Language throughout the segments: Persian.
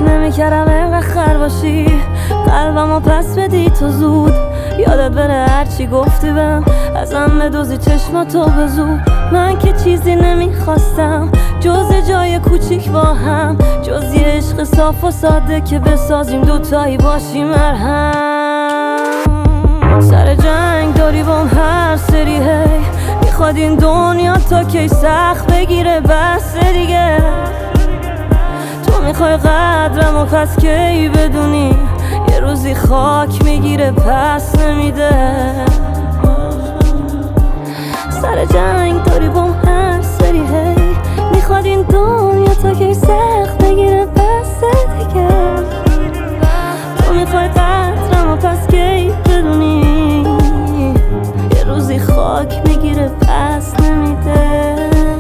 نمیکردم اینقدر خر باشی، قلبمو پس بدی تو زود. یادت بره هرچی گفتی بهم، ازم بدوزی چشماتو به زور. من که چیزی نمیخواستم جز جای کوچیک با هم، جز یه عشق صاف و ساده که بسازیم دوتایی باشیم مرهم. سر جنگ داری بام هر سری هی، میخواد این دنیا تا کی سخت بگیره بس دیگه. تو میخوای قدرم و پس کی بدونی یه روزی خاک میگیره پس نمیده. سر جنگ داری بام هر سری هی، میخواد این دنیا تا کی سخت بگیره بس دیگه. تو میخوای قدرم و پس کی بدونی یه روزی خاک میگیره پس نمیده.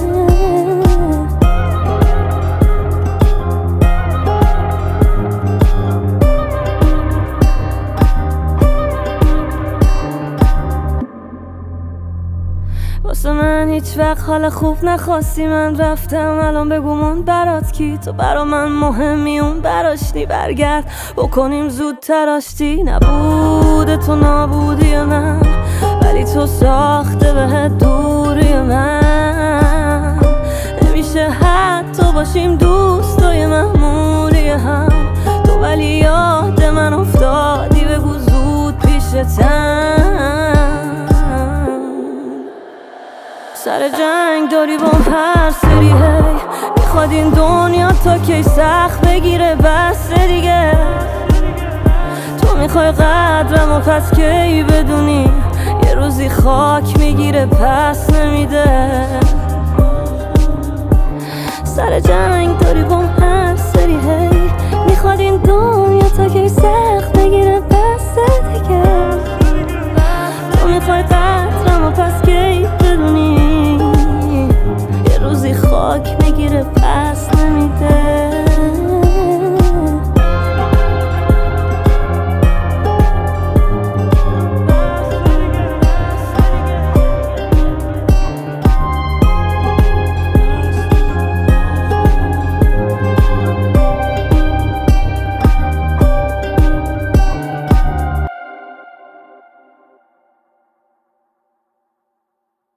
واسه من هیچ وقت حال خوب نخواستی، من رفتم الان بگومون برات کی. تو برا من مهمی اون براشتی، برگرد بکنیم زودتر آشتی. نبوده تو نابودی من، ولی تو ساخته بهت دوری من. نمیشه حتی باشیم دوستای معمولی هم، تو ولی یاد من افتادی بگو زود پیشتم. سر جنگ داری بام هر سری هی، میخواد این دنیا تا کی سخت بگیره بس دیگه. تو میخوای قدرم و پس کی بدونی یه روزی خاک میگیره پس نمیده.